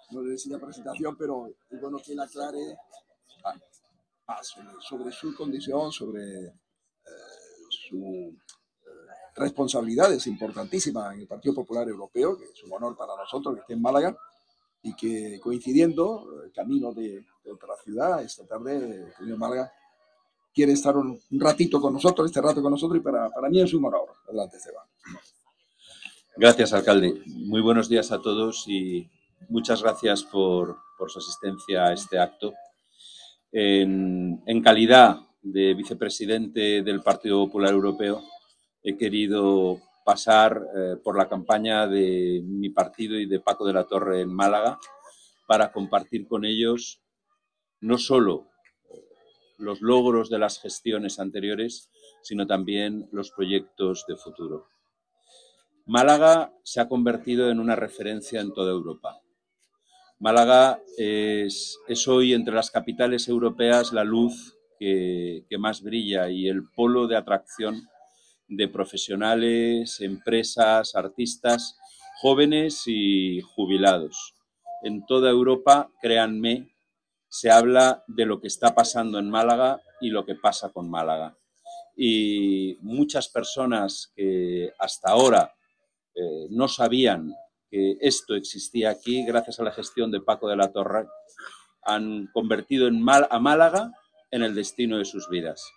no necesita presentación, pero es bueno que él aclare sobre su condición, sobre su responsabilidad es importantísima en el Partido Popular Europeo, que es un honor para nosotros que esté en Málaga y que coincidiendo, camino de otra ciudad, esta tarde, el Málaga quiere estar un ratito con nosotros, este rato con nosotros, y para mí es un honor. Adelante, Esteban. Gracias, alcalde. Muy buenos días a todos y muchas gracias por su asistencia a este acto. En calidad de vicepresidente del Partido Popular Europeo, he querido pasar por la campaña de mi partido y de Paco de la Torre en Málaga para compartir con ellos no solo los logros de las gestiones anteriores, sino también los proyectos de futuro. Málaga se ha convertido en una referencia en toda Europa. Málaga es hoy entre las capitales europeas la luz que más brilla y el polo de atracción de profesionales, empresas, artistas, jóvenes y jubilados. En toda Europa, créanme, se habla de lo que está pasando en Málaga y lo que pasa con Málaga. Y muchas personas que hasta ahora no sabían que esto existía aquí, gracias a la gestión de Paco de la Torre, han convertido a Málaga en el destino de sus vidas.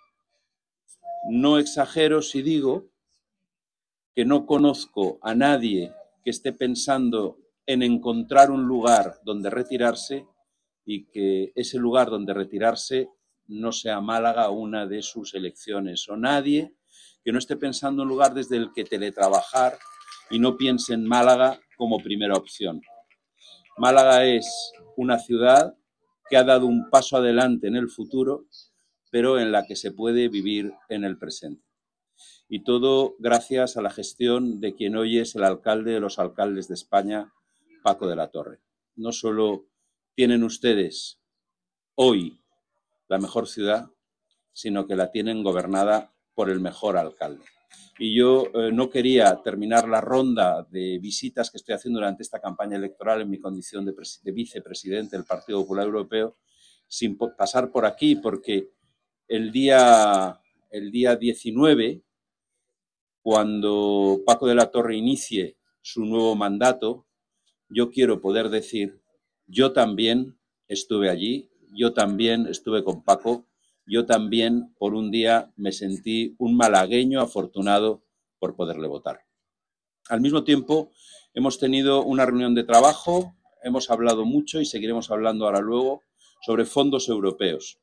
No exagero si digo que no conozco a nadie que esté pensando en encontrar un lugar donde retirarse y que ese lugar donde retirarse no sea Málaga una de sus elecciones, o nadie que no esté pensando en un lugar desde el que teletrabajar y no piense en Málaga como primera opción. Málaga es una ciudad que ha dado un paso adelante en el futuro, pero en la que se puede vivir en el presente. Y todo gracias a la gestión de quien hoy es el alcalde de los alcaldes de España, Paco de la Torre. No solo tienen ustedes hoy la mejor ciudad, sino que la tienen gobernada por el mejor alcalde. Y yo no quería terminar la ronda de visitas que estoy haciendo durante esta campaña electoral en mi condición de vicepresidente del Partido Popular Europeo sin pasar por aquí, porque el día 19, cuando Paco de la Torre inicie su nuevo mandato, yo quiero poder decir, yo también estuve allí, yo también estuve con Paco, yo también por un día me sentí un malagueño afortunado por poderle votar. Al mismo tiempo, hemos tenido una reunión de trabajo, hemos hablado mucho y seguiremos hablando ahora luego sobre fondos europeos.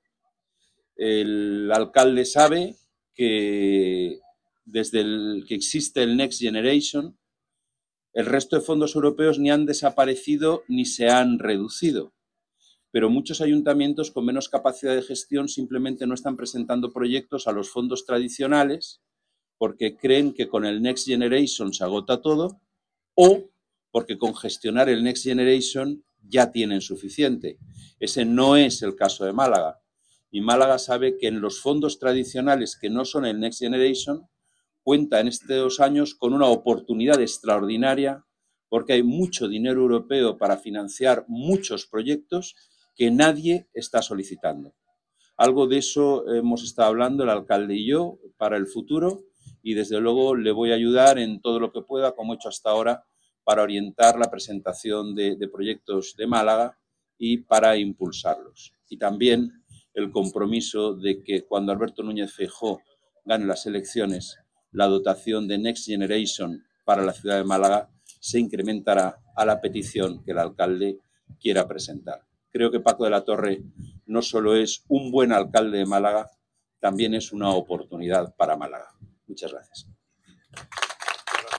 El alcalde sabe que desde que existe el Next Generation, el resto de fondos europeos ni han desaparecido ni se han reducido. Pero muchos ayuntamientos con menos capacidad de gestión simplemente no están presentando proyectos a los fondos tradicionales porque creen que con el Next Generation se agota todo o porque con gestionar el Next Generation ya tienen suficiente. Ese no es el caso de Málaga. Y Málaga sabe que en los fondos tradicionales que no son el Next Generation cuenta en estos años con una oportunidad extraordinaria porque hay mucho dinero europeo para financiar muchos proyectos que nadie está solicitando. Algo de eso hemos estado hablando el alcalde y yo para el futuro y desde luego le voy a ayudar en todo lo que pueda, como he hecho hasta ahora, para orientar la presentación de proyectos de Málaga y para impulsarlos. Y también el compromiso de que cuando Alberto Núñez Feijóo gane las elecciones, la dotación de Next Generation para la ciudad de Málaga se incrementará a la petición que el alcalde quiera presentar. Creo que Paco de la Torre no solo es un buen alcalde de Málaga, también es una oportunidad para Málaga. Muchas gracias.